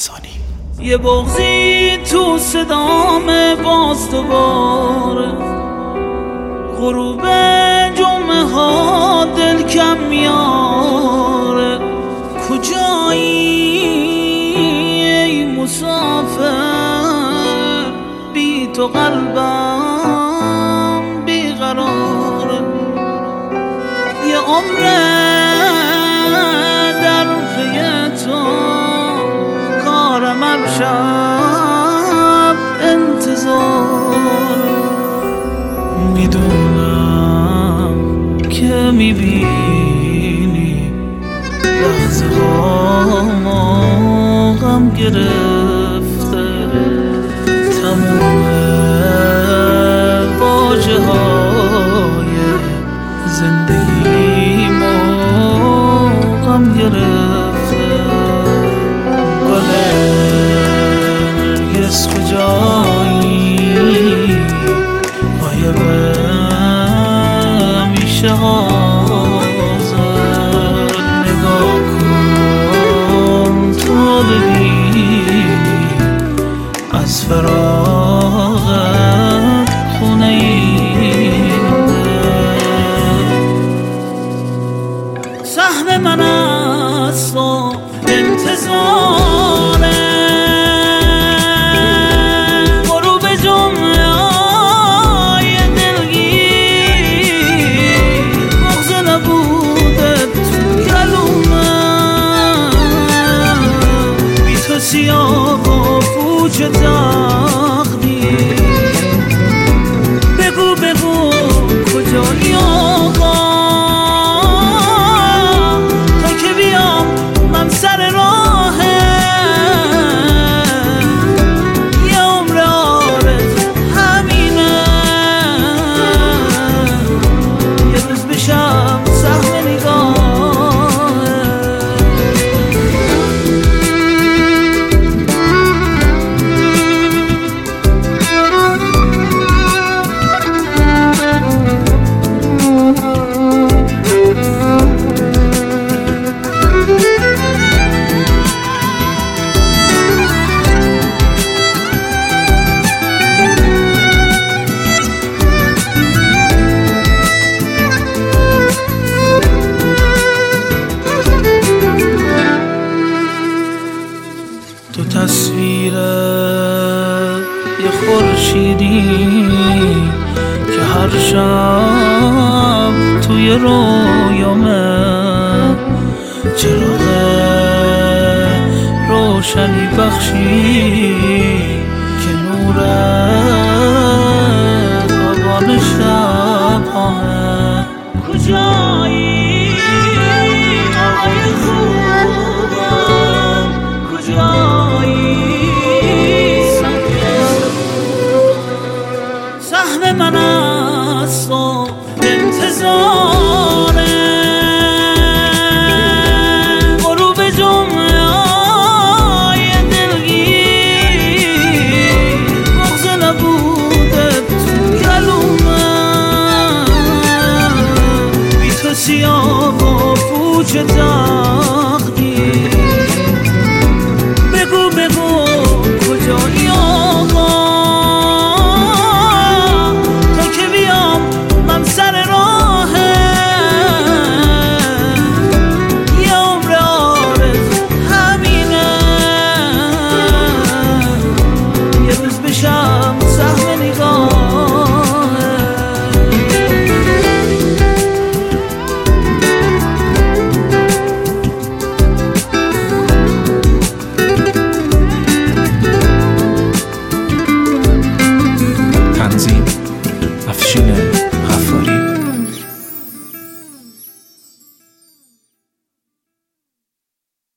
یه بغضی تو صدام باز دوباره، غروب جمعه ها دل کم میاره. کجایی ای مسافر، بی تو قلبم بیقراره. یه عمره در پی تو، کارم امشب انتظار. میدونم که میبینی لحظه هامو غم گرفته، تموم واجه های زندگیمو غم گرفته. گلرگز کجایی، غایب میشه حاضر. نگاه کن تو ببینی از فراغت خونه اینده. سهم من از تو انتظاره، غروب جمعه های دلگیر. بغض نبوده تو گلومم، بی تو سیاه و پوچ تقدیر. بگو بگو کجایی آقا، تا که بیام من سر راهه. یه عمر آرزو همینه، یه روز بشم سهم نگاهه. تو تصویر یه خورشیدی که هر شب توی رویامه، چراغ روشنی بخشی که نور آبان شب ها. کجایی